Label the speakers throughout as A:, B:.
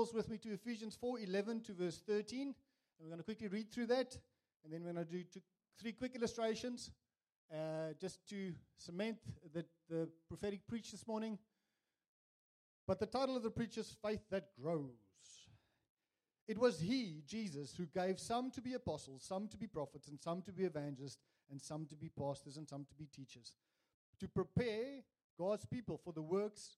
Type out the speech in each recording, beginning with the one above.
A: Bibles with me to Ephesians 4:11 to verse 13. And we're going to quickly read through that. And then we're going to do three quick illustrations just to cement the prophetic preach this morning. But the title of the preach is Faith That Grows. It was He, Jesus, who gave some to be apostles, some to be prophets, and some to be evangelists, and some to be pastors, and some to be teachers, to prepare God's people for the works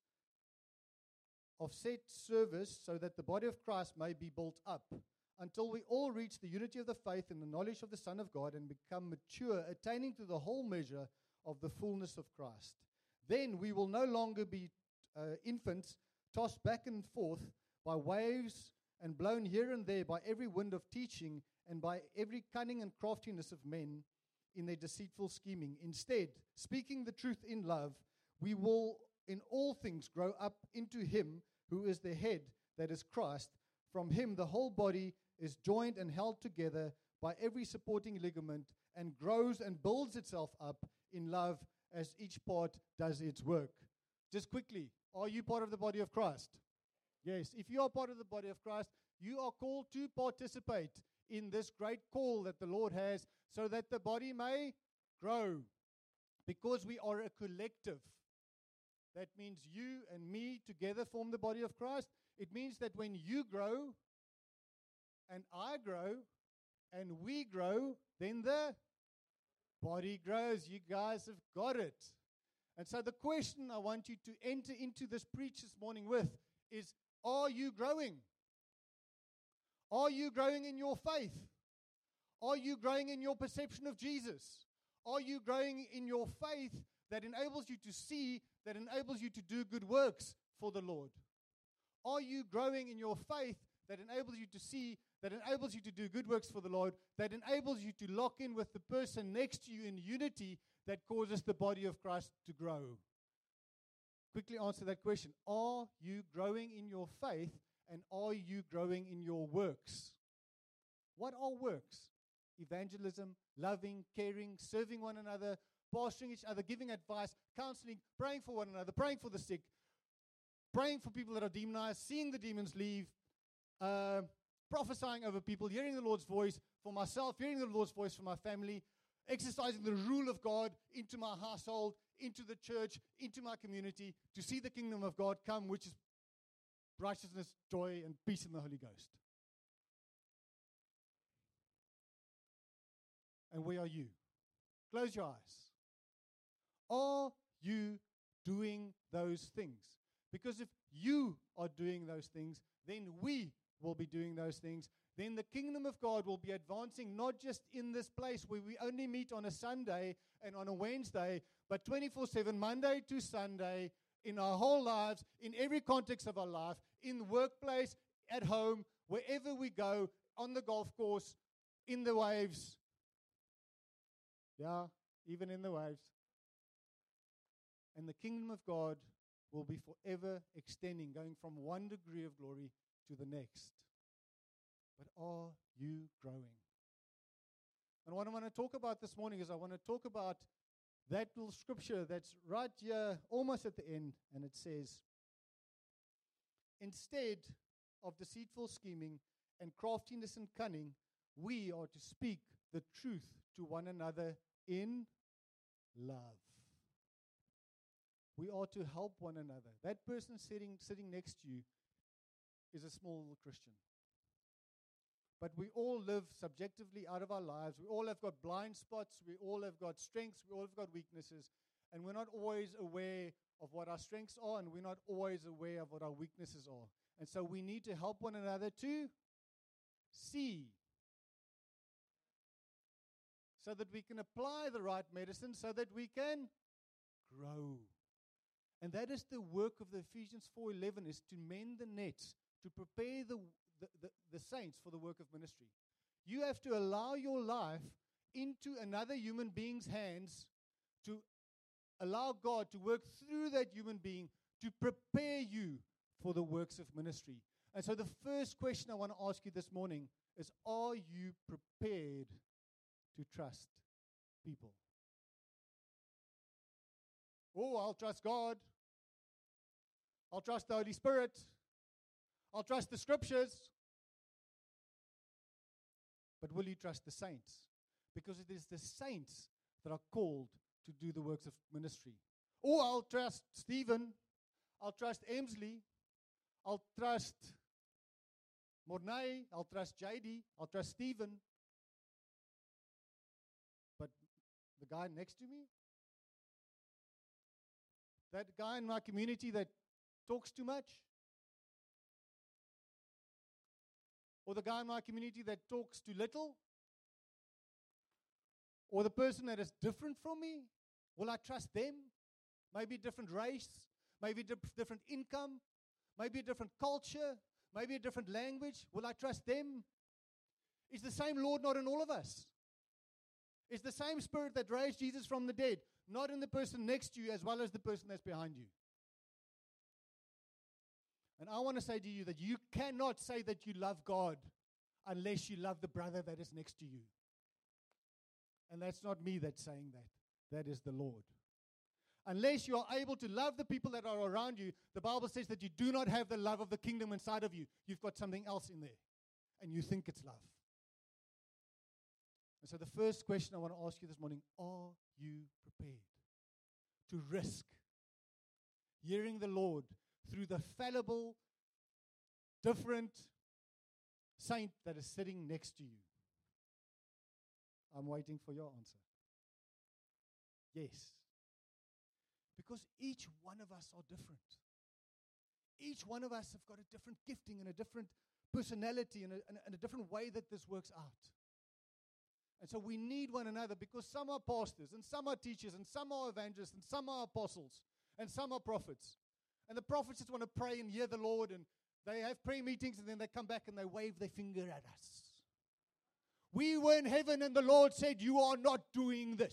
A: of set service, so that the body of Christ may be built up, until we all reach the unity of the faith and the knowledge of the Son of God, and become mature, attaining to the whole measure of the fullness of Christ. Then we will no longer be infants, tossed back and forth by waves and blown here and there by every wind of teaching and by every cunning and craftiness of men in their deceitful scheming. Instead, speaking the truth in love, we will in all things grow up into Him who is the head, that is Christ. From Him the whole body is joined and held together by every supporting ligament, and grows and builds itself up in love as each part does its work. Just quickly, are you part of the body of Christ? Yes. If you are part of the body of Christ, you are called to participate in this great call that the Lord has, so that the body may grow, because we are a collective. That means you and me together form the body of Christ. It means that when you grow, and I grow, and we grow, then the body grows. You guys have got it. And so the question I want you to enter into this preach this morning with is, are you growing? Are you growing in your faith? Are you growing in your perception of Jesus? Are you growing in your faith that enables you to see, that enables you to do good works for the Lord? Are you growing in your faith that enables you to see, that enables you to do good works for the Lord, that enables you to lock in with the person next to you in unity that causes the body of Christ to grow? Quickly answer that question. Are you growing in your faith, and are you growing in your works? What are works? Evangelism, loving, caring, serving one another, pastoring each other, giving advice, counseling, praying for one another, praying for the sick, praying for people that are demonized, seeing the demons leave, prophesying over people, hearing the Lord's voice for myself, hearing the Lord's voice for my family, exercising the rule of God into my household, into the church, into my community, to see the kingdom of God come, which is righteousness, joy, and peace in the Holy Ghost. And where are you? Close your eyes. Are you doing those things? Because if you are doing those things, then we will be doing those things. Then the kingdom of God will be advancing, not just in this place where we only meet on a Sunday and on a Wednesday, but 24/7, Monday to Sunday, in our whole lives, in every context of our life, in the workplace, at home, wherever we go, on the golf course, in the waves. Yeah, even in the waves. And the kingdom of God will be forever extending, going from one degree of glory to the next. But are you growing? And what I want to talk about this morning is I want to talk about that little scripture that's right here, almost at the end, and it says, instead of deceitful scheming and craftiness and cunning, we are to speak the truth to one another in love. We are to help one another. That person sitting next to you is a small little Christian. But we all live subjectively out of our lives. We all have got blind spots. We all have got strengths. We all have got weaknesses. And we're not always aware of what our strengths are, and we're not always aware of what our weaknesses are. And so we need to help one another to see, so that we can apply the right medicine, so that we can grow. And that is the work of the Ephesians 4:11, is to mend the nets, to prepare the saints for the work of ministry. You have to allow your life into another human being's hands, to allow God to work through that human being to prepare you for the works of ministry. And so the first question I want to ask you this morning is, are you prepared to trust people? Oh, I'll trust God. I'll trust the Holy Spirit. I'll trust the scriptures. But will you trust the saints? Because it is the saints that are called to do the works of ministry. Or I'll trust Stephen. I'll trust Emsley. I'll trust Mornay. I'll trust JD. I'll trust Stephen. But the guy next to me? That guy in my community that talks too much? Or the guy in my community that talks too little? Or the person that is different from me? Will I trust them? Maybe a different race, maybe different income, maybe a different culture, maybe a different language. Will I trust them? Is the same Lord not in all of us? Is the same Spirit that raised Jesus from the dead not in the person next to you as well as the person that's behind you? And I want to say to you that you cannot say that you love God unless you love the brother that is next to you. And that's not me that's saying that. That is the Lord. Unless you are able to love the people that are around you, the Bible says that you do not have the love of the kingdom inside of you. You've got something else in there. And you think it's love. And so the first question I want to ask you this morning, are you prepared to risk hearing the Lord through the fallible, different saint that is sitting next to you? I'm waiting for your answer. Yes. Because each one of us are different. Each one of us have got a different gifting and a different personality and a different way that this works out. And so we need one another, because some are pastors and some are teachers and some are evangelists and some are apostles and some are prophets. And the prophets just want to pray and hear the Lord, and they have prayer meetings and then they come back and they wave their finger at us. We were in heaven and the Lord said, you are not doing this.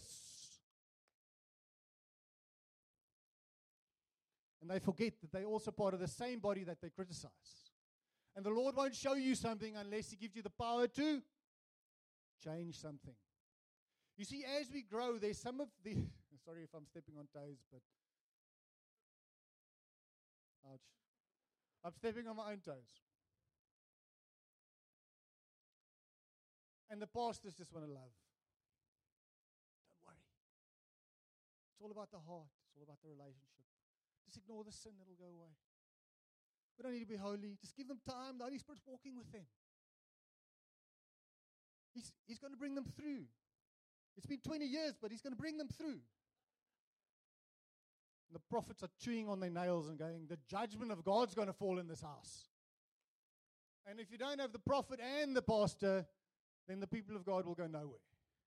A: And they forget that they're also part of the same body that they criticize. And the Lord won't show you something unless He gives you the power to change something. You see, as we grow, there's some of the... Sorry if I'm stepping on toes, but... Ouch. I'm stepping on my own toes. And the pastors just want to love. Don't worry. It's all about the heart. It's all about the relationship. Just ignore the sin, it'll go away. We don't need to be holy. Just give them time. The Holy Spirit's walking with them. He's going to bring them through. It's been 20 years, but He's going to bring them through. And the prophets are chewing on their nails and going, the judgment of God's going to fall in this house. And if you don't have the prophet and the pastor, then the people of God will go nowhere.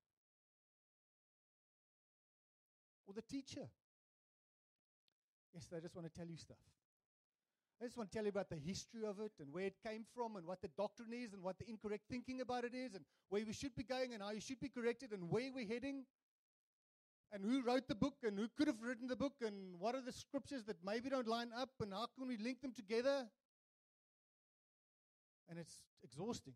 A: Or the teacher. Yes, they just want to tell you stuff. I just want to tell you about the history of it and where it came from and what the doctrine is and what the incorrect thinking about it is and where we should be going and how you should be corrected and where we're heading and who wrote the book and who could have written the book and what are the scriptures that maybe don't line up and how can we link them together. And it's exhausting.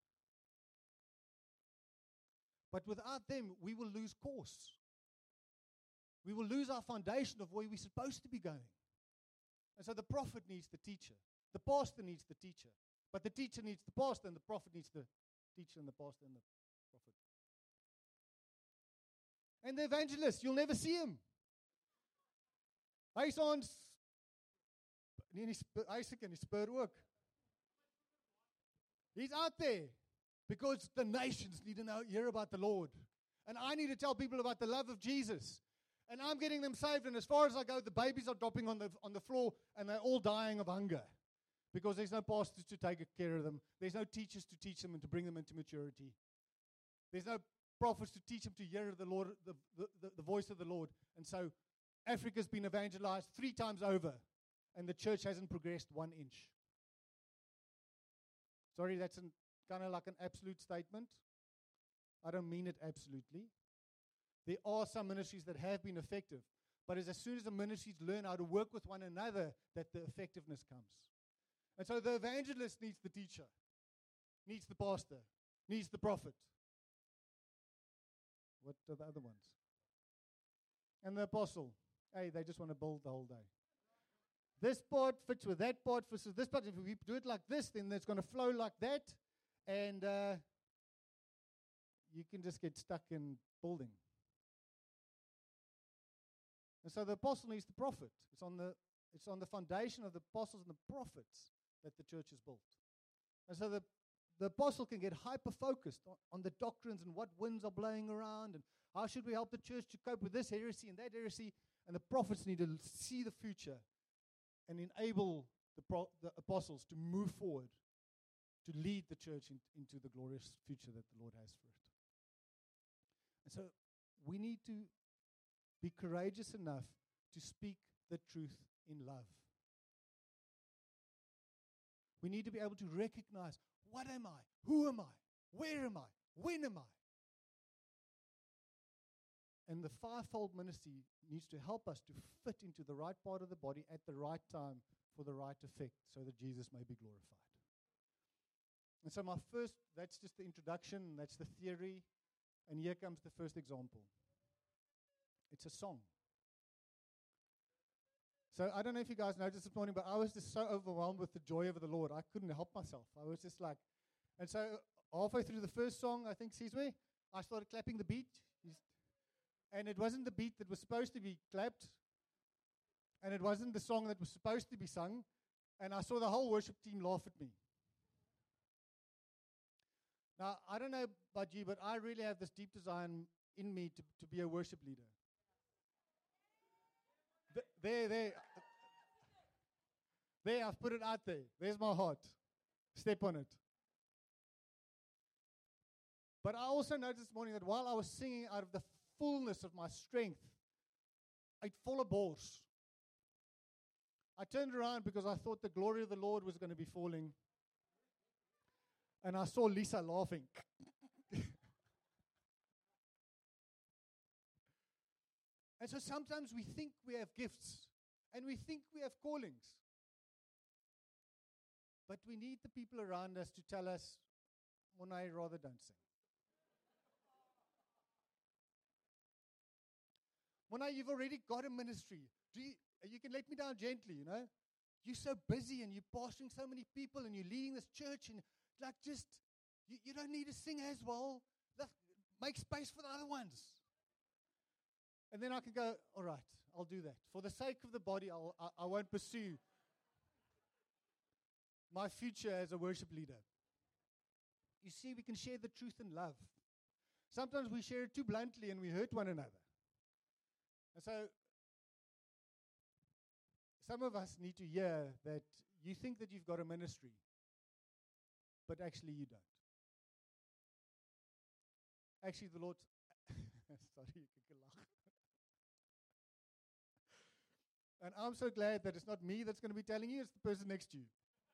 A: But without them, we will lose course. We will lose our foundation of where we're supposed to be going. And so the prophet needs the teacher. The pastor needs the teacher. But the teacher needs the pastor, and the prophet needs the teacher, and the pastor and the prophet. And the evangelist, you'll never see him. Hy's ons Isaac and his spirit work. He's out there because the nations need to hear about the Lord. And I need to tell people about the love of Jesus. And I'm getting them saved, and as far as I go, the babies are dropping on the floor, and they're all dying of hunger because there's no pastors to take care of them. There's no teachers to teach them and to bring them into maturity. There's no prophets to teach them to hear the Lord, the voice of the Lord. And so Africa's been evangelized 3 times over, and the church hasn't progressed 1 inch. Sorry, that's kind of like an absolute statement. I don't mean it absolutely. There are some ministries that have been effective, but as soon as the ministries learn how to work with one another, that the effectiveness comes. And so the evangelist needs the teacher, needs the pastor, needs the prophet. What are the other ones? And the apostle. Hey, they just want to build the whole day. this part fits with that part, fits with this part. If we do it like this, then it's going to flow like that. And you can just get stuck in building. And so the apostle needs the prophet. It's on the foundation of the apostles and the prophets that the church is built. And so the apostle can get hyper-focused on the doctrines and what winds are blowing around and how should we help the church to cope with this heresy and that heresy. And the prophets need to see the future and enable the apostles to move forward, to lead the church into the glorious future that the Lord has for it. And so we need to be courageous enough to speak the truth in love. We need to be able to recognize, what am I? Who am I? Where am I? When am I? And the fivefold ministry needs to help us to fit into the right part of the body at the right time for the right effect so that Jesus may be glorified. And so that's just the introduction, that's the theory, and here comes the first example. It's a song. So I don't know if you guys noticed this morning, but I was just so overwhelmed with the joy of the Lord. I couldn't help myself. I was just like, and so halfway through the first song, I think, I started clapping the beat. And it wasn't the beat that was supposed to be clapped. And it wasn't the song that was supposed to be sung. And I saw the whole worship team laugh at me. Now, I don't know about you, but I really have this deep desire in me to be a worship leader. There, I've put it out there. There's my heart. Step on it. But I also noticed this morning that while I was singing out of the fullness of my strength, I'd fall a balls. I turned around because I thought the glory of the Lord was going to be falling. And I saw Lisa laughing. And so sometimes we think we have gifts and we think we have callings. But we need the people around us to tell us, Monai, rather don't sing. Monai, you've already got a ministry. You can let me down gently, you know. You're so busy and you're pastoring so many people and you're leading this church and you don't need to sing as well. Make space for the other ones. And then I can go, all right, I'll do that. For the sake of the body, I won't pursue my future as a worship leader. You see, we can share the truth in love. Sometimes we share it too bluntly and we hurt one another. And so, some of us need to hear that you think that you've got a ministry, but actually you don't. Actually, the Lord... Sorry, you can laugh. And I'm so glad that it's not me that's going to be telling you, it's the person next to you.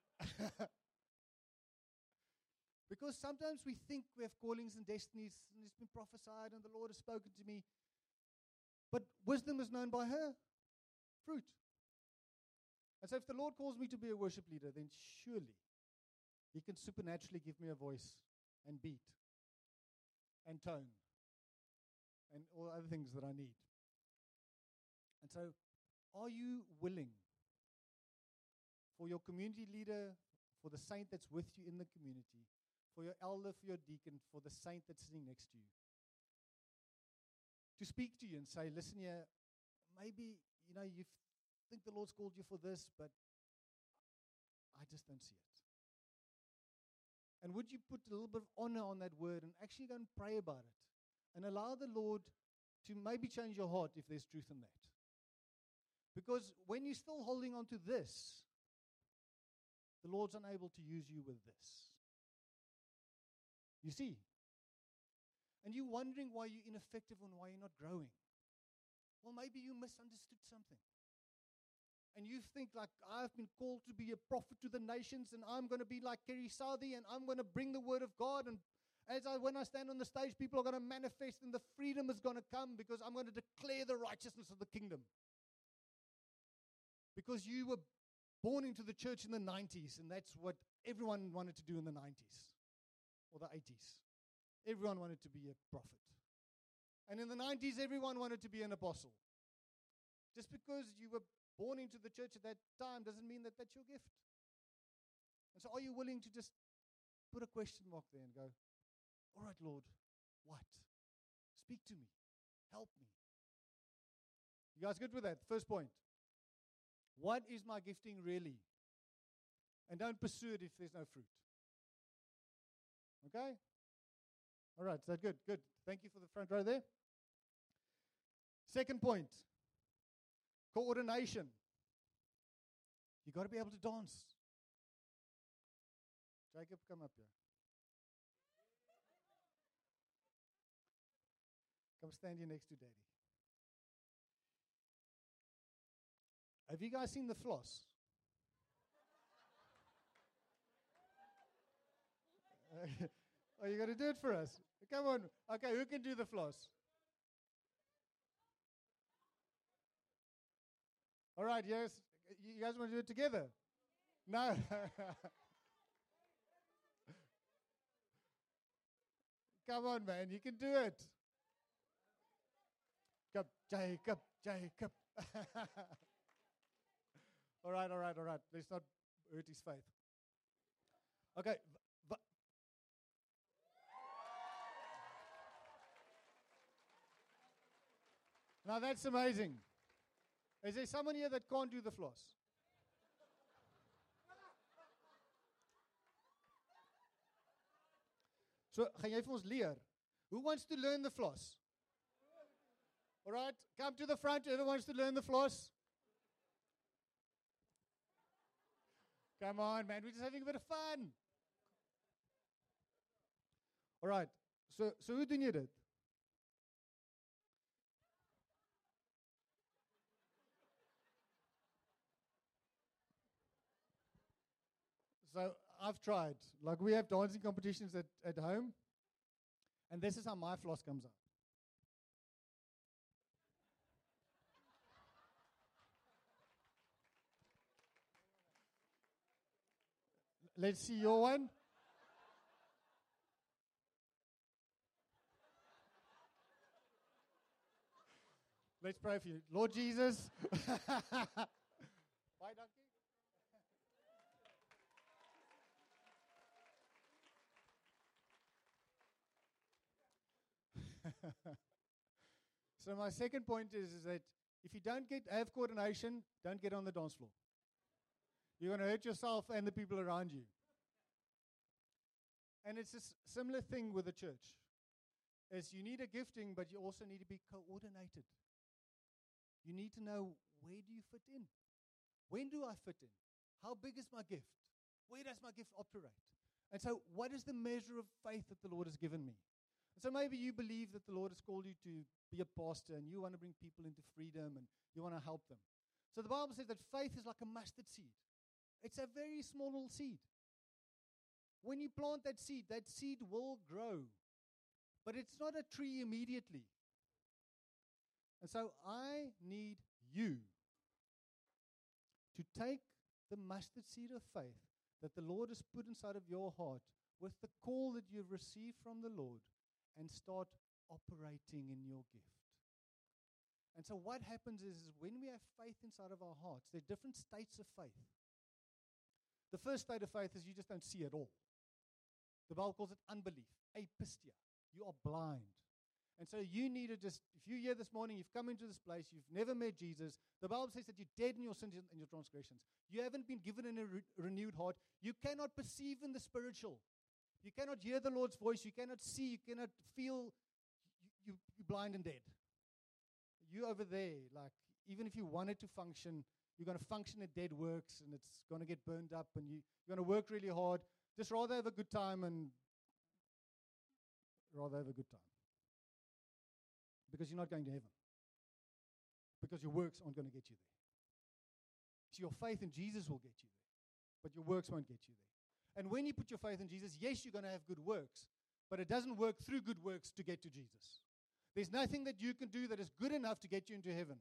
A: Because sometimes we think we have callings and destinies, and it's been prophesied, and the Lord has spoken to me. But wisdom is known by her fruit. And so if the Lord calls me to be a worship leader, then surely He can supernaturally give me a voice and beat and tone and all the other things that I need. And so, are you willing for your community leader, for the saint that's with you in the community, for your elder, for your deacon, for the saint that's sitting next to you, to speak to you and say, listen here, maybe, you think the Lord's called you for this, but I just don't see it. And would you put a little bit of honor on that word and actually go and pray about it and allow the Lord to maybe change your heart if there's truth in that? Because when you're still holding on to this, the Lord's unable to use you with this. You see? And you're wondering why you're ineffective and why you're not growing. Well, maybe you misunderstood something. And you think like, I've been called to be a prophet to the nations and I'm going to be like Kerry Southey and I'm going to bring the word of God, and when I stand on the stage, people are going to manifest and the freedom is going to come because I'm going to declare the righteousness of the kingdom. Because you were born into the church in the 90s, and that's what everyone wanted to do in the 90s or the 80s. Everyone wanted to be a prophet. And in the 90s, everyone wanted to be an apostle. Just because you were born into the church at that time doesn't mean that that's your gift. And so are you willing to just put a question mark there and go, all right, Lord, what? Speak to me. Help me. You guys good with that? First point. What is my gifting really? And don't pursue it if there's no fruit. Okay? All right, so good, good. Thank you for the front row there. Second point, coordination. You got to be able to dance. Jacob, come up here. Come stand here next to Daddy. Have you guys seen the floss? Oh, you got to do it for us. Come on. Okay, who can do the floss? All right, yes. You guys want to do it together? No. Come on, man. You can do it. Jacob, Jacob. All right. Let's not hurt his faith. Okay. Now that's amazing. Is there someone here that can't do the floss? So, gaan jy vir ons leer? Who wants to learn the floss? All right, come to the front. Whoever wants to learn the floss? Come on, man. We're just having a bit of fun. All right. So hoe doen jy dit? So I've tried. Like we have dancing competitions at home. And this is how my floss comes out. Let's see your one. Let's pray for you. Lord Jesus. Bye, donkey. So my second point is that if you don't have coordination, don't get on the dance floor. You're going to hurt yourself and the people around you. And it's a similar thing with the church. Is you need a gifting, but you also need to be coordinated. You need to know, where do you fit in? When do I fit in? How big is my gift? Where does my gift operate? And so what is the measure of faith that the Lord has given me? And so maybe you believe that the Lord has called you to be a pastor and you want to bring people into freedom and you want to help them. So the Bible says that faith is like a mustard seed. It's a very small little seed. When you plant that seed will grow. But it's not a tree immediately. And so I need you to take the mustard seed of faith that the Lord has put inside of your heart with the call that you've received from the Lord and start operating in your gift. And so what happens is when we have faith inside of our hearts, there are different states of faith. The first state of faith is you just don't see at all. The Bible calls it unbelief, apistia. You are blind. And so you need to just, if you're here this morning, you've come into this place, you've never met Jesus, the Bible says that you're dead in your sins and your transgressions. You haven't been given a renewed heart. You cannot perceive in the spiritual. You cannot hear the Lord's voice. You cannot see. You cannot feel. You're blind and dead. You over there, like, even if you wanted to function, you're going to function at dead works, and it's going to get burned up, and you're going to work really hard. Just rather have a good time and rather have a good time. Because you're not going to heaven. Because your works aren't going to get you there. So your faith in Jesus will get you there. But your works won't get you there. And when you put your faith in Jesus, yes, you're going to have good works. But it doesn't work through good works to get to Jesus. There's nothing that you can do that is good enough to get you into heaven.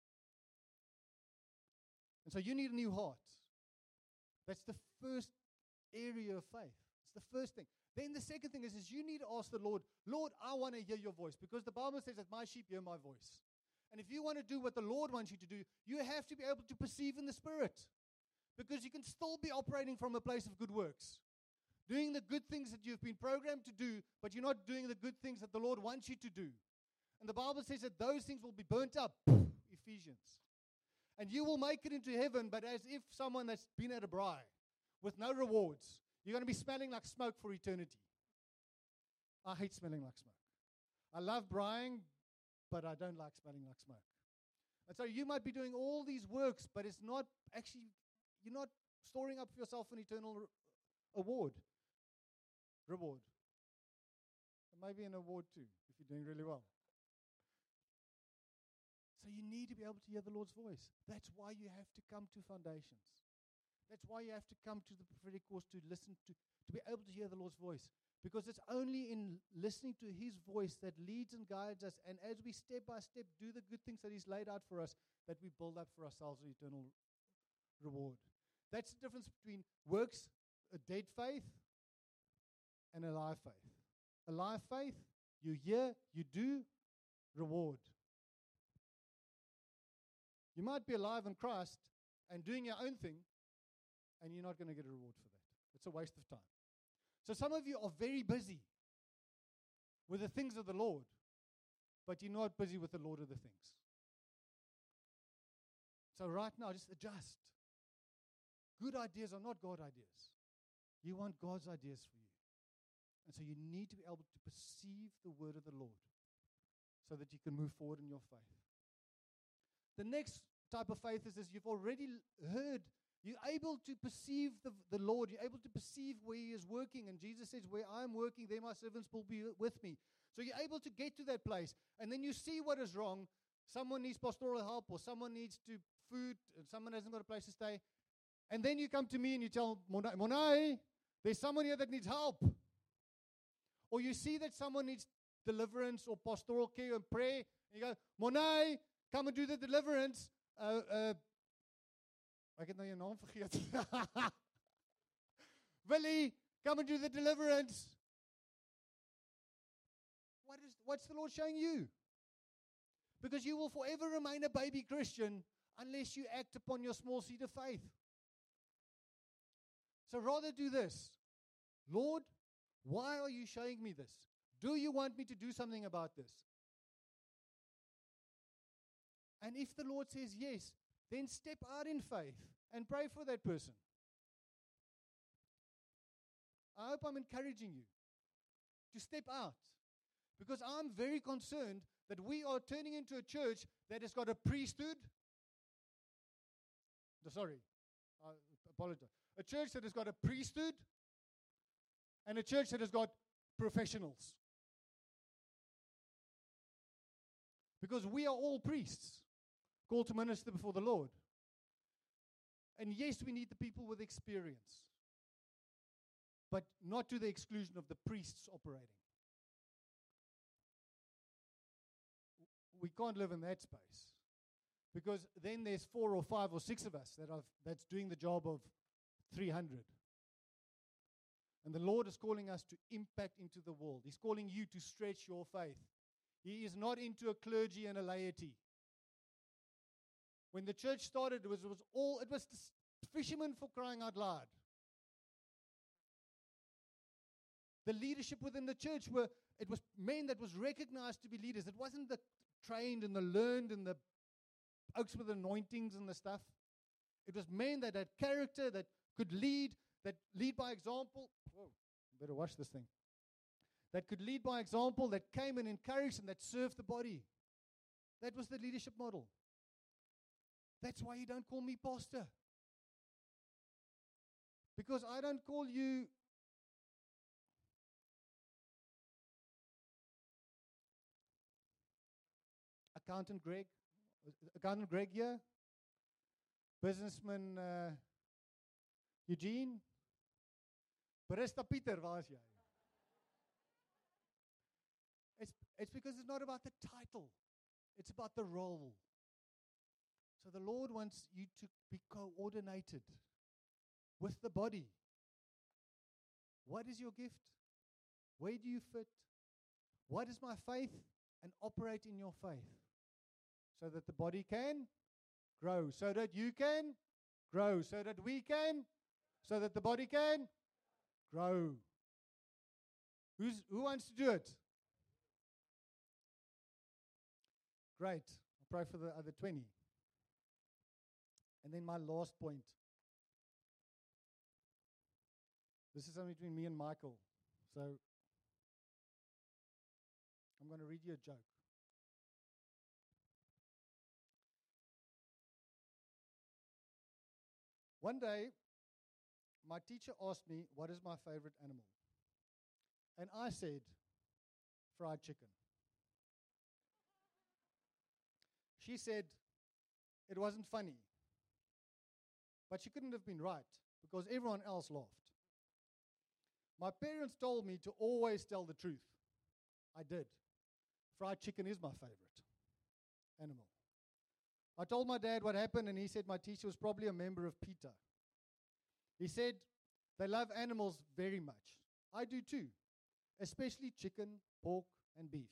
A: And so you need a new heart. That's the first area of faith. It's the first thing. Then the second thing is you need to ask the Lord, Lord, I want to hear your voice. Because the Bible says that my sheep hear my voice. And if you want to do what the Lord wants you to do, you have to be able to perceive in the Spirit. Because you can still be operating from a place of good works. Doing the good things that you've been programmed to do, but you're not doing the good things that the Lord wants you to do. And the Bible says that those things will be burnt up. Ephesians. And you will make it into heaven, but as if someone that's been at a braai with no rewards. You're going to be smelling like smoke for eternity. I hate smelling like smoke. I love braaiing, but I don't like smelling like smoke. And so you might be doing all these works, but it's not actually, you're not storing up for yourself an eternal reward. And maybe an award too, if you're doing really well. So you need to be able to hear the Lord's voice. That's why you have to come to Foundations. That's why you have to come to the prophetic course to listen to be able to hear the Lord's voice. Because it's only in listening to His voice that leads and guides us. And as we step by step do the good things that He's laid out for us, that we build up for ourselves an eternal reward. That's the difference between works, a dead faith, and a live faith. A live faith, you hear, you do, reward. You might be alive in Christ and doing your own thing, and you're not going to get a reward for that. It's a waste of time. So some of you are very busy with the things of the Lord, but you're not busy with the Lord of the things. So right now, just adjust. Good ideas are not God ideas. You want God's ideas for you. And so you need to be able to perceive the word of the Lord so that you can move forward in your faith. The next type of faith is this: you've already heard, you're able to perceive the Lord, you're able to perceive where He is working, and Jesus says, where I'm working, there my servants will be with me. So you're able to get to that place, and then you see what is wrong. Someone needs pastoral help, or someone needs food, and someone hasn't got a place to stay. And then you come to me and you tell, Monai, there's someone here that needs help. Or you see that someone needs deliverance or pastoral care and prayer, and you go, Monai, come and do the deliverance. Ek het nou jou naam vergeet. Willie, come and do the deliverance. What's the Lord showing you? Because you will forever remain a baby Christian unless you act upon your small seed of faith. So rather do this. Lord, why are you showing me this? Do you want me to do something about this? And if the Lord says yes, then step out in faith and pray for that person. I hope I'm encouraging you to step out, because I'm very concerned that we are turning into a church that has got a priesthood. Sorry, I apologize. A church that has got a priesthood and a church that has got professionals. Because we are all priests, called to minister before the Lord. And yes, we need the people with experience, but not to the exclusion of the priests operating. We can't live in that space, because then there's 4 or 5 or 6 of us that's doing the job of 300. And the Lord is calling us to impact into the world. He's calling you to stretch your faith. He is not into a clergy and a laity. When the church started, it was fishermen, for crying out loud. The leadership within the church it was men that was recognized to be leaders. It wasn't the trained and the learned and the oaks with anointings and the stuff. It was men that had character, that could lead by example. Whoa, better watch this thing. That could lead by example, that came and encouraged and that served the body. That was the leadership model. That's why you don't call me pastor. Because I don't call you Accountant Greg here, businessman Eugene, Barista Peter, waar is jy? It's because it's not about the title, it's about the role. So the Lord wants you to be coordinated with the body. What is your gift? Where do you fit? What is my faith? And operate in your faith. so that the body can grow, so that you can grow, so that we can, so that the body can grow. Who wants to do it? Great. I'll pray for the other 20. And then my last point. This is something between me and Michael. So I'm going to read you a joke. One day, my teacher asked me, what is my favorite animal? And I said, fried chicken. She said, it wasn't funny. But she couldn't have been right, because everyone else laughed. My parents told me to always tell the truth. I did. Fried chicken is my favorite animal. I told my dad what happened, and he said my teacher was probably a member of PETA. He said they love animals very much. I do too, especially chicken, pork, and beef.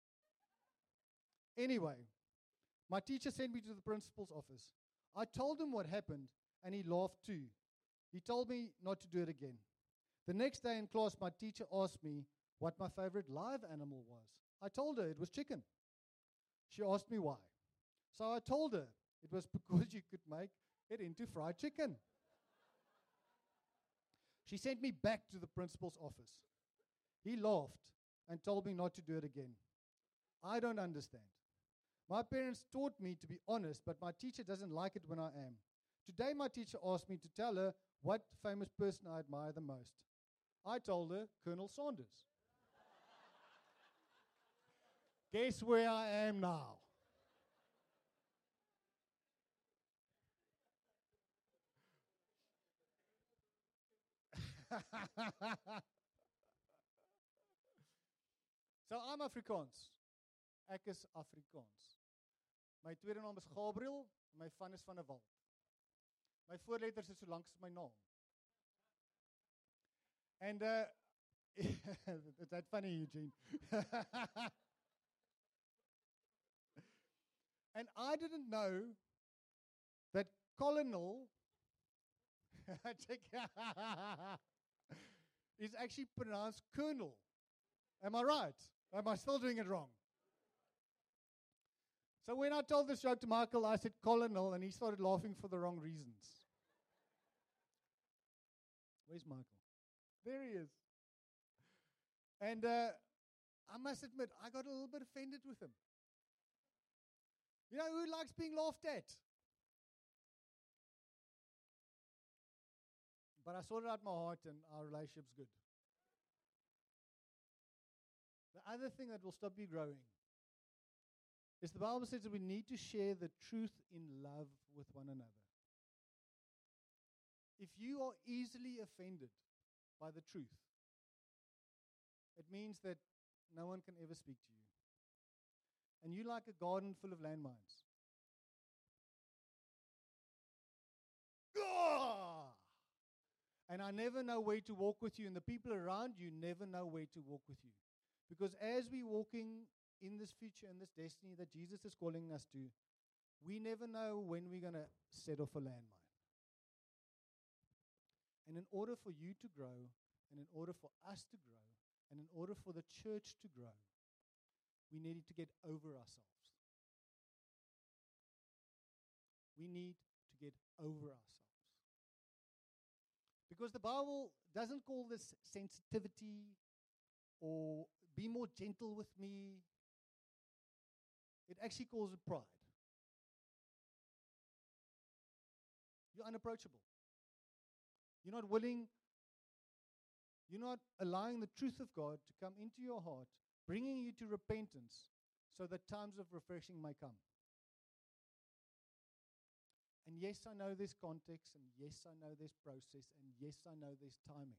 A: Anyway, my teacher sent me to the principal's office. I told him what happened, and he laughed too. He told me not to do it again. The next day in class, my teacher asked me what my favorite live animal was. I told her it was chicken. She asked me why. So I told her it was because you could make it into fried chicken. She sent me back to the principal's office. He laughed and told me not to do it again. I don't understand. My parents taught me to be honest, but my teacher doesn't like it when I am. Today my teacher asked me to tell her what famous person I admire the most. I told her Colonel Sanders. Guess where I am now? So I'm Afrikaans. Ek is Afrikaans. My tweede naam is Gabriel, en my van is van der Walt. My voorletters is so lank as my naam. And is that funny, Eugene? And I didn't know that colonel is actually pronounced colonel. Am I right? Am I still doing it wrong? So when I told this joke to Michael, I said colonel, and he started laughing for the wrong reasons. Where's Michael? There he is. And I must admit, I got a little bit offended with him. You know, who likes being laughed at? But I sorted out my heart, and our relationship's good. The other thing that will stop you growing is the Bible says that we need to share the truth in love with one another. If you are easily offended by the truth, it means that no one can ever speak to you. And you're like a garden full of landmines. And I never know where to walk with you, and the people around you never know where to walk with you. Because as we're walking in this future and this destiny that Jesus is calling us to, we never know when we're going to set off a landmine. And in order for you to grow, and in order for us to grow, and in order for the church to grow, we needed to get over ourselves. We need to get over ourselves. Because the Bible doesn't call this sensitivity or be more gentle with me. It actually calls it pride. You're unapproachable. You're not willing, you're not allowing the truth of God to come into your heart, bringing you to repentance so that times of refreshing may come. And yes, I know there's context, and yes, I know there's process, and yes, I know there's timing.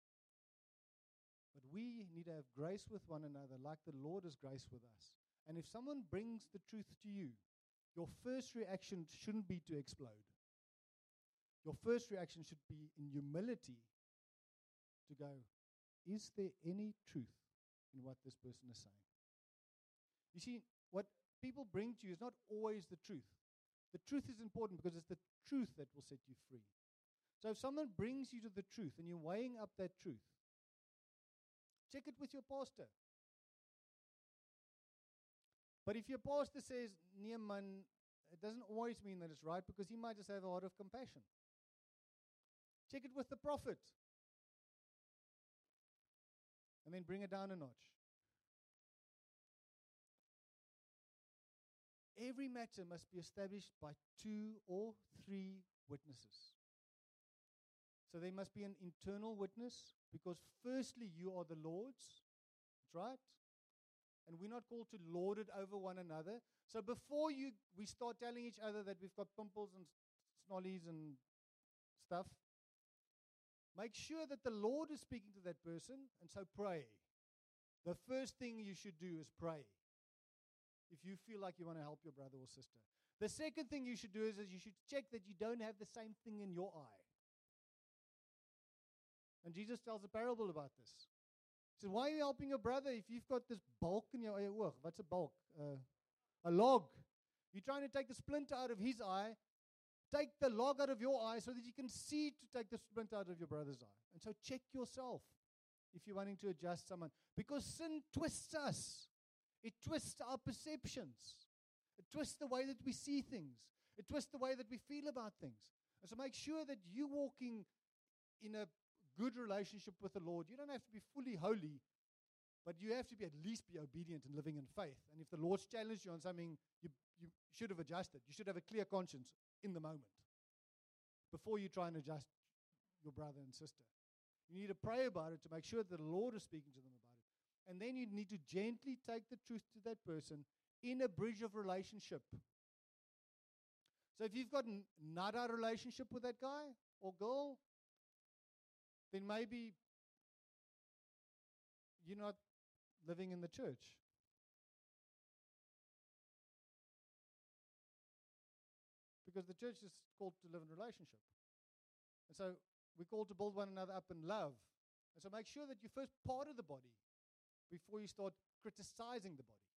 A: But we need to have grace with one another like the Lord has grace with us. And if someone brings the truth to you, your first reaction shouldn't be to explode. Your first reaction should be in humility to go, is there any truth in what this person is saying? You see, what people bring to you is not always the truth. The truth is important because it's the truth that will set you free. So if someone brings you to the truth and you're weighing up that truth, check it with your pastor. But if your pastor says, "Nee man," it doesn't always mean that it's right, because he might just have a heart of compassion. Check it with the prophet. And then bring it down a notch. Every matter must be established by 2 or 3 witnesses. So there must be an internal witness, because firstly you are the Lord's. That's right. And we're not called to lord it over one another. So before we start telling each other that we've got pimples and snollies and stuff, make sure that the Lord is speaking to that person, and so pray. The first thing you should do is pray, if you feel like you want to help your brother or sister. The second thing you should do is you should check that you don't have the same thing in your eye. And Jesus tells a parable about this. He says, why are you helping your brother if you've got this bulk in your eye? What's a bulk? A log. You're trying to take the splinter out of his eye. Take the log out of your eye so that you can see to take the splinter out of your brother's eye. And so check yourself if you're wanting to adjust someone. Because sin twists us. It twists our perceptions. It twists the way that we see things. It twists the way that we feel about things. And so make sure that you're walking in a good relationship with the Lord. You don't have to be fully holy, but you have to be at least be obedient and living in faith. And if the Lord's challenged you on something, you should have adjusted. You should have a clear conscience in the moment before you try and adjust your brother and sister. You need to pray about it to make sure that the Lord is speaking to them about it. And then you need to gently take the truth to that person in a bridge of relationship. So if you've got not a relationship with that guy or girl, then maybe you're not living in the church. Because the church is called to live in relationship. And so we're called to build one another up in love. And so make sure that you're first part of the body before you start criticizing the body.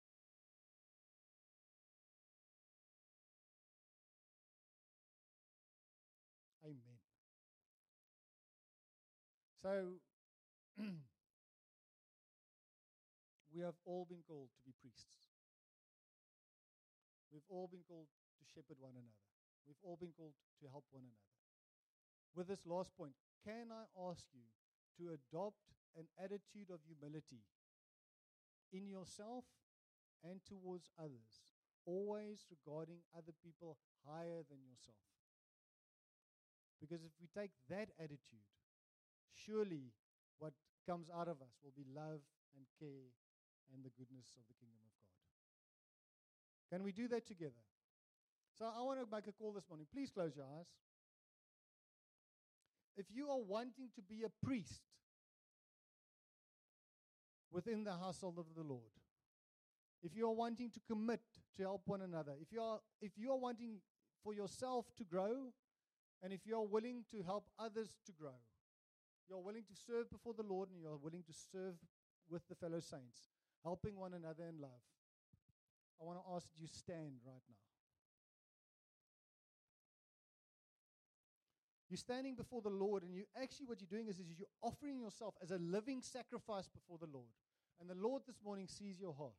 A: Amen. So, we have all been called to be priests. We've all been called to shepherd one another. We've all been called to help one another. With this last point, can I ask you to adopt an attitude of humility in yourself and towards others, always regarding other people higher than yourself? Because if we take that attitude, surely what comes out of us will be love and care and the goodness of the kingdom of God. Can we do that together? So I want to make a call this morning. Please close your eyes. If you are wanting to be a priest within the household of the Lord, if you are wanting to commit to help one another, if you are wanting for yourself to grow, and if you are willing to help others to grow, you are willing to serve before the Lord, and you are willing to serve with the fellow saints, helping one another in love, I want to ask that you stand right now. You're standing before the Lord, and what you're doing is you're offering yourself as a living sacrifice before the Lord. And the Lord this morning sees your heart.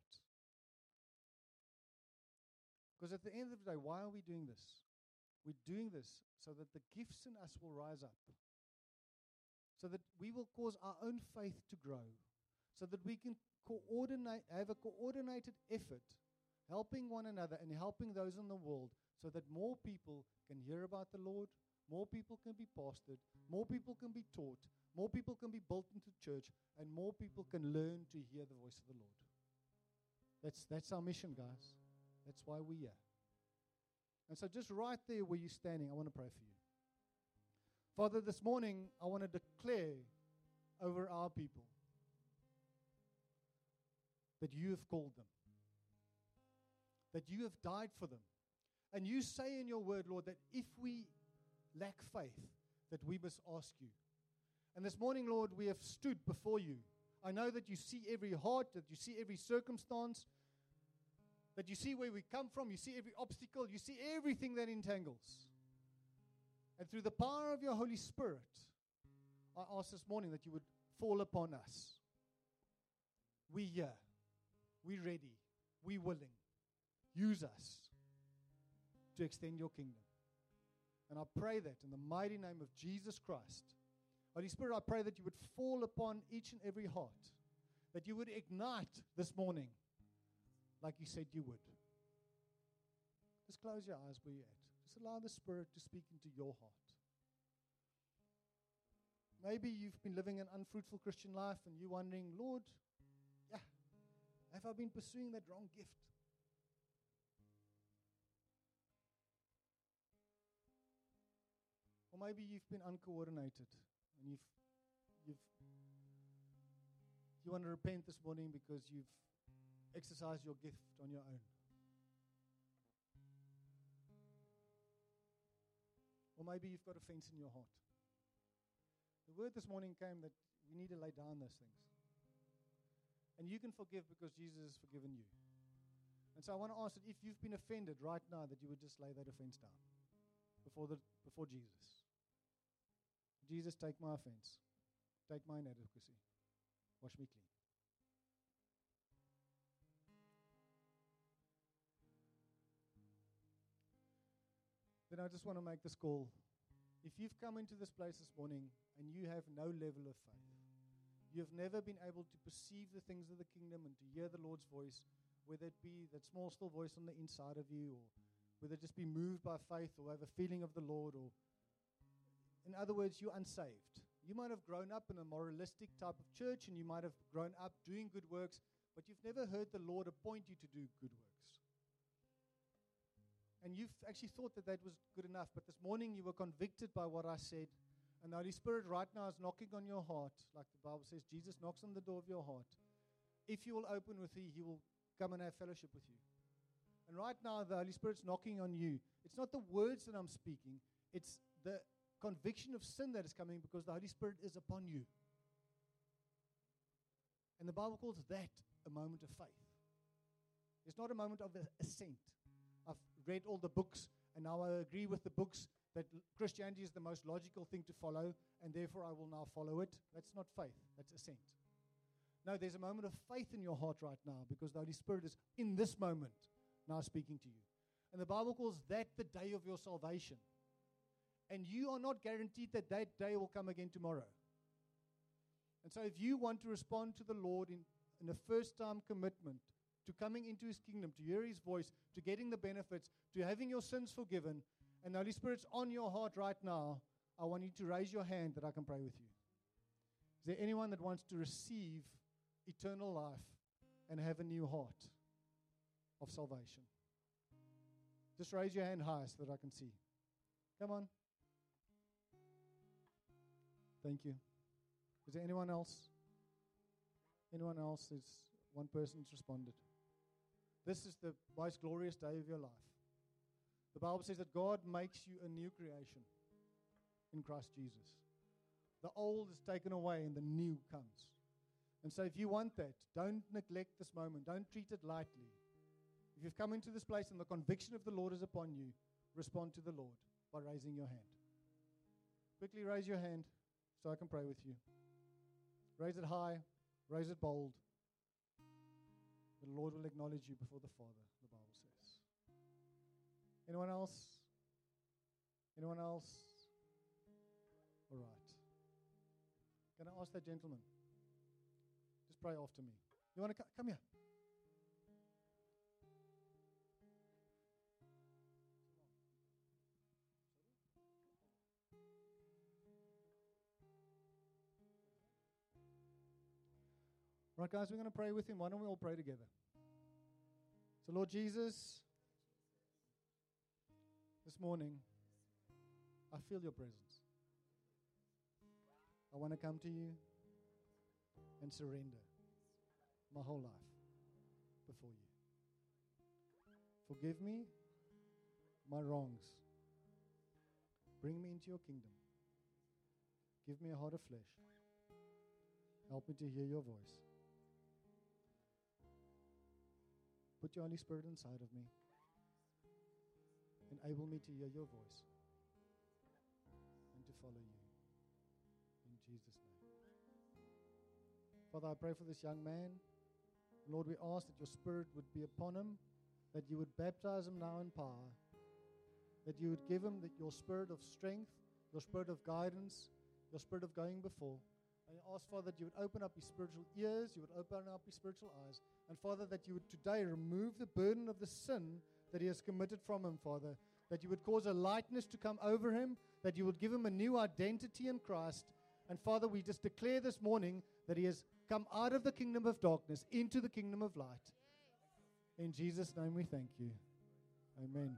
A: Because at the end of the day, why are we doing this? We're doing this so that the gifts in us will rise up. So that we will cause our own faith to grow. So that we can have a coordinated effort, helping one another and helping those in the world, so that more people can hear about the Lord, more people can be pastored, more people can be taught, more people can be built into church, and more people can learn to hear the voice of the Lord. That's our mission, guys. That's why we're here. And so just right there where you're standing, I want to pray for you. Father, this morning, I want to declare over our people that you have called them, that you have died for them. And you say in your word, Lord, that if we lack faith, that we must ask you. And this morning, Lord, we have stood before you. I know that you see every heart, that you see every circumstance, That you see where we come from, you see every obstacle, you see everything that entangles. And through the power of your Holy Spirit, I ask this morning that you would fall upon us. We here, we ready, we willing. Use us to extend your kingdom. And I pray that in the mighty name of Jesus Christ. Holy Spirit, I pray that you would fall upon each and every heart, that you would ignite this morning like you said you would. Just close your eyes where you're at. Just allow the Spirit to speak into your heart. Maybe you've been living an unfruitful Christian life and you're wondering, Lord, have I been pursuing that wrong gift? Or maybe you've been uncoordinated and you want to repent this morning because you've exercised your gift on your own. Or maybe you've got offense in your heart. The word this morning came that we need to lay down those things. And you can forgive because Jesus has forgiven you. And so I want to ask that if you've been offended right now, that you would just lay that offense down before Jesus. Jesus, take my offense. Take my inadequacy. Wash me clean. Then I just want to make this call. If you've come into this place this morning and you have no level of faith, you have never been able to perceive the things of the kingdom and to hear the Lord's voice, whether it be that small, still voice on the inside of you, or whether it just be moved by faith or have a feeling of the Lord, or in other words, you're unsaved. You might have grown up in a moralistic type of church and you might have grown up doing good works, but you've never heard the Lord appoint you to do good works. And you've actually thought that that was good enough, but this morning you were convicted by what I said, and the Holy Spirit right now is knocking on your heart, like the Bible says, Jesus knocks on the door of your heart. If you will open with He will come and have fellowship with you. And right now the Holy Spirit's knocking on you. It's not the words that I'm speaking, it's the conviction of sin that is coming because the Holy Spirit is upon you. And the Bible calls that a moment of faith. It's not a moment of assent. I've read all the books, and now I agree with the books that Christianity is the most logical thing to follow, and therefore I will now follow it. That's not faith, that's assent. No, there's a moment of faith in your heart right now because the Holy Spirit is in this moment now speaking to you. And the Bible calls that the day of your salvation. And you are not guaranteed that that day will come again tomorrow. And so if you want to respond to the Lord in a first-time commitment to coming into His kingdom, to hear His voice, to getting the benefits, to having your sins forgiven, and the Holy Spirit's on your heart right now, I want you to raise your hand that I can pray with you. Is there anyone that wants to receive eternal life and have a new heart of salvation? Just raise your hand high so that I can see. Come on. Thank you. Is there anyone else? Anyone else? There's one person's responded. This is the most glorious day of your life. The Bible says that God makes you a new creation in Christ Jesus. The old is taken away and the new comes. And so if you want that, don't neglect this moment. Don't treat it lightly. If you've come into this place and the conviction of the Lord is upon you, respond to the Lord by raising your hand. Quickly raise your hand so I can pray with you. Raise it high, raise it bold. The Lord will acknowledge you before the Father, the Bible says. Anyone else? Anyone else? All right. Can I ask that gentleman? Just pray after me. You want to come here? Right, guys, we're going to pray with him. Why don't we all pray together? So, Lord Jesus, this morning, I feel your presence. I want to come to you and surrender my whole life before you. Forgive me my wrongs. Bring me into your kingdom. Give me a heart of flesh. Help me to hear your voice. Put your Holy Spirit inside of me. Enable me to hear your voice and to follow you. In Jesus' name. Father, I pray for this young man. Lord, we ask that your Spirit would be upon him, that you would baptize him now in power, that you would give him your spirit of strength, your spirit of guidance, your spirit of going before. I ask, Father, that you would open up his spiritual ears, you would open up his spiritual eyes, and Father, that you would today remove the burden of the sin that he has committed from him, Father, that you would cause a lightness to come over him, that you would give him a new identity in Christ. And Father, we just declare this morning that he has come out of the kingdom of darkness into the kingdom of light. In Jesus' name we thank you. Amen.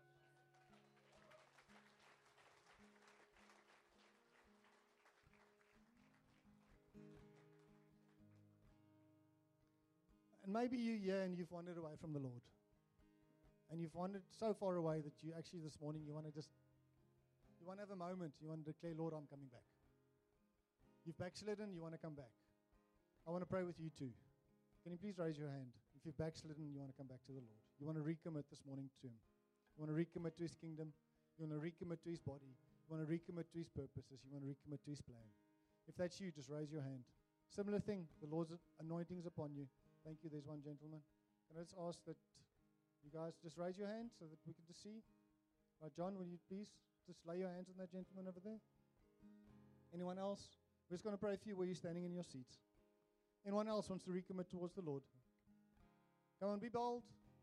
A: And maybe you're here and you've wandered away from the Lord. And you've wandered so far away that you actually this morning you want to have a moment. You want to declare, Lord, I'm coming back. You've backslidden, you want to come back. I want to pray with you too. Can you please raise your hand? If you've backslidden, you want to come back to the Lord. You want to recommit this morning to Him. You want to recommit to His kingdom. You want to recommit to His body. You want to recommit to His purposes. You want to recommit to His plan. If that's you, just raise your hand. Similar thing. The Lord's anointing is upon you. Thank you. There's one gentleman. Can I just ask that you guys just raise your hand so that we can just see? John, will you please just lay your hands on that gentleman over there? Anyone else? We're just going to pray for you where you're standing in your seats. Anyone else wants to recommit towards the Lord? Come on, be bold.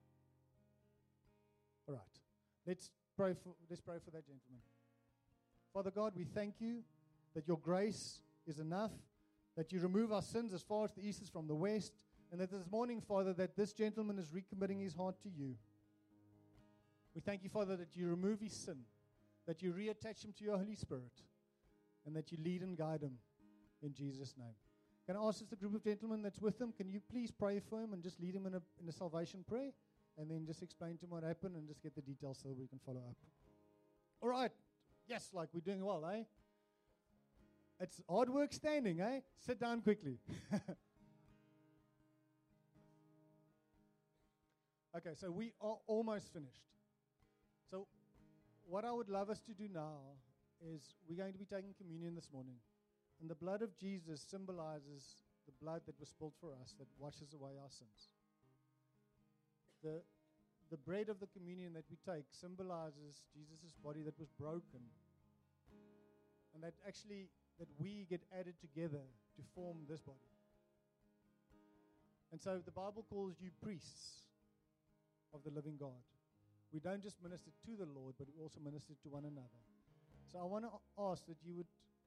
A: All right. Let's pray for that gentleman. Father God, we thank you that your grace is enough, that you remove our sins as far as the east is from the west, and that this morning, Father, that this gentleman is recommitting his heart to you. We thank you, Father, that you remove his sin, that you reattach him to your Holy Spirit, and that you lead and guide him in Jesus' name. Can I ask just the group of gentlemen that's with him, can you please pray for him and just lead him in a salvation prayer, and then just explain to him what happened and just get the details so we can follow up. All right. Yes, like we're doing well, eh? It's hard work standing, eh? Sit down quickly. Okay, so we are almost finished. So what I would love us to do now is we're going to be taking communion this morning. And the blood of Jesus symbolizes the blood that was spilled for us, that washes away our sins. The bread of the communion that we take symbolizes Jesus' body that was broken. And that we get added together to form this body. And so the Bible calls you priests of the living God. We don't just minister to the Lord, but we also minister to one another. So I want to ask that you would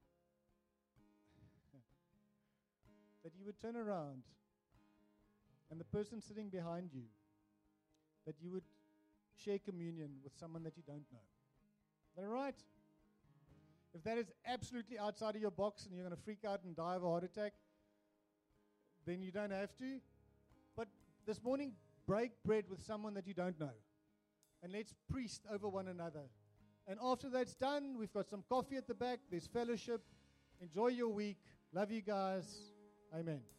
A: turn around, and the person sitting behind you, that you would share communion with someone that you don't know. Is that all right? If that is absolutely outside of your box and you're going to freak out and die of a heart attack, then you don't have to. But this morning, break bread with someone that you don't know. And let's priest over one another. And after that's done, we've got some coffee at the back. There's fellowship. Enjoy your week. Love you guys. Amen.